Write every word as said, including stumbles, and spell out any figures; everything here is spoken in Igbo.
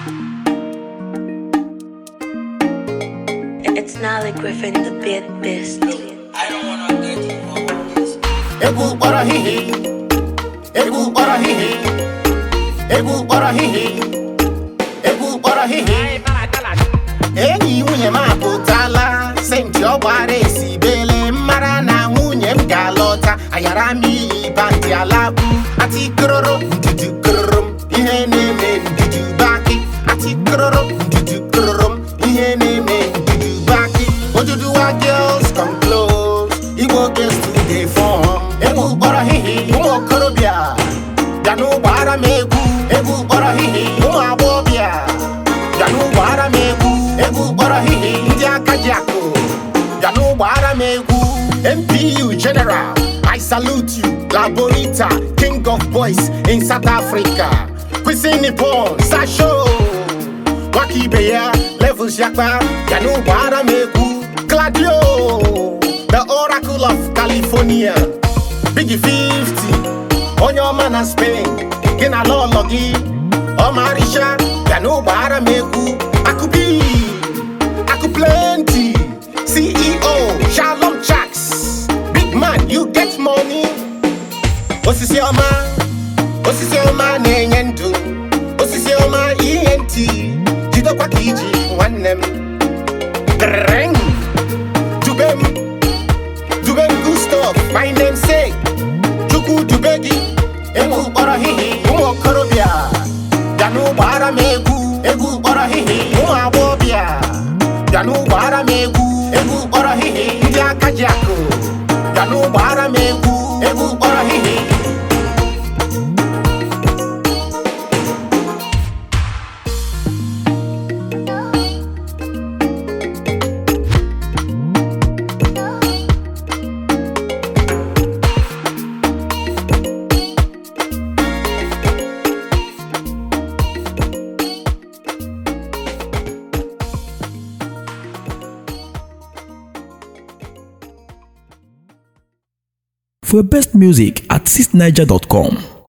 It's Nolly Griffin, the beat beast. I don't wanna get involved with this. Egu bara hihi, egu bara hihi, egu bara hihi, egu bara hihi. Enyi nwunye m apụtala, senti ọgbara esi bele mara na nwunye m ga-alọta. Ayara m iyi bandi alakpu, ati kororo ndudu kororom, ihe na-eme ndudu baki. Ati kororo ndudu kororom, ihe na-eme ndudu baki. Oduduwa girls come close, Igbo girls to the form. Egu bara hihi, ụmụ okorobịa, bịa n'ụgbọara m egwu. Egu bara hihi, ụmụ agbọghọbịa, bịa n'ụgbọara m egwu. Egu bara hihi, ndị aka ji akụ, bịa n'ụgbọara m egwu. M P U General, I salute you. La Bonita, King of Boys in South Africa. Kwisi Nippon, Sasho, Waki Beya, Levels Yakba, bịa n'ụgbọara m egwu. Gladio, the Oracle of California. Biggie fifty, onye ọma na Spain, gị na lọlọ gị, ọmarịcha, bịa n'ụgbọara m egwu. Akubi, Aku plenty, C E O, Shalom Chaks, big man, you get money. Osisi ọma, osisi ọma na-enye ndụ, osisi ọma E N T, jidekwa ka iji nwanne m. Dreng, Dubem, Dubem Gustav, my namesake. Chukwu dube gị, egwu kpọrọ hihi, ụmụ okorobịa, bịa n'ụgbọara m egwu. Egwu kpọrọ hihi, ụmụ agbọghọbịa, bịa n'ụgbọara m egwu. Egwu kpọrọ hihi, ndị aka ji akụ, bịa n'ụgbọara m egwu. Egwu kpọrọ hihi. For best music at six niger dot com.